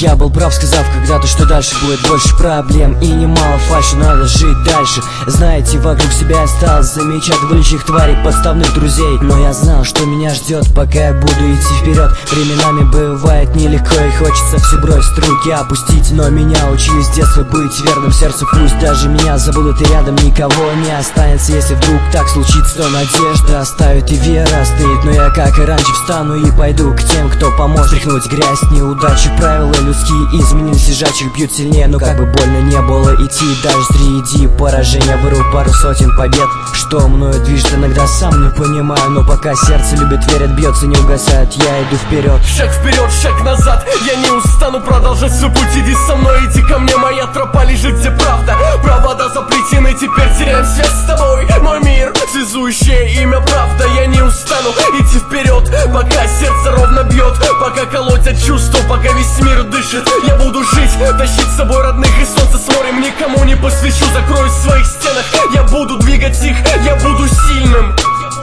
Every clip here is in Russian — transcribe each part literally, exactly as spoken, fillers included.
Я был прав, сказав когда-то, что дальше будет больше проблем и немало фальши, надо жить дальше. Знаете, вокруг себя я стал замечать двуличных тварей, подставных друзей. Но я знал, что меня ждет, пока я буду идти вперед. Временами бывает нелегко и хочется все бросить, руки опустить. Но меня учили с детства быть верным сердцу. Пусть даже меня забудут и рядом никого не останется. Если вдруг так случится, то надежда оставит и вера остынет. Но я, как и раньше, встану и пойду к тем, кто поможет стряхнуть грязь, неудачи. Правила людские изменились, лежачих бьют сильнее. Но как бы больно не было идти, даже среди поражения вырву пару сотен побед. Что мною движет, иногда сам не понимаю, но пока сердце любит, верит, бьется, не угасает, я иду вперед. Шаг вперед, шаг назад, я не устану продолжать свой путь. Иди со мной, иди ко мне, моя тропа лежит, где правда. Провода заплетены, теперь теряем связь с тобой. Мой мир, связующее имя правда. Я не устану идти вперед, пока сердце ровно бьет, пока колотят чувства, пока весь мир дышит. Я буду жить, тащить с собой родных и солнце с морем. Никому не посвящу, закроюсь в своих стенах. Я буду двигать их, я буду сильным.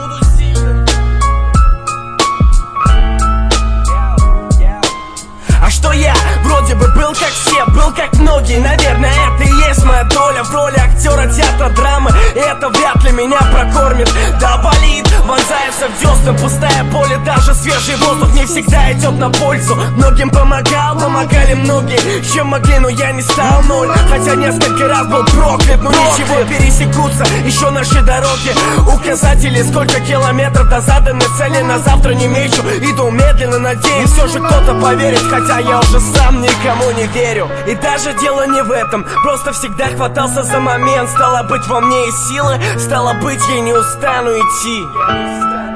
А что я вроде бы был как все, был как многие. Наверное, это и есть моя доля в роли актера театра драмы. И это вряд ли меня прокормит. Да болит, вонзается в десны пустое поле. Даже свежий воздух не всегда идет на пользу. Многим помогал, помогали многие, чем могли, но я не стал ноль. Хотя несколько раз был проклят, но ничего, пересекутся еще наши дороги. Указатели, сколько километров до заданной цели. На завтра не мечу, иду медленно, надеюсь, все же кто-то поверит. Хотя я уже сам никому не верю. И даже дело не в этом, просто всегда хватался за момент. Стало быть, во мне и силы, стало быть, я не устану идти.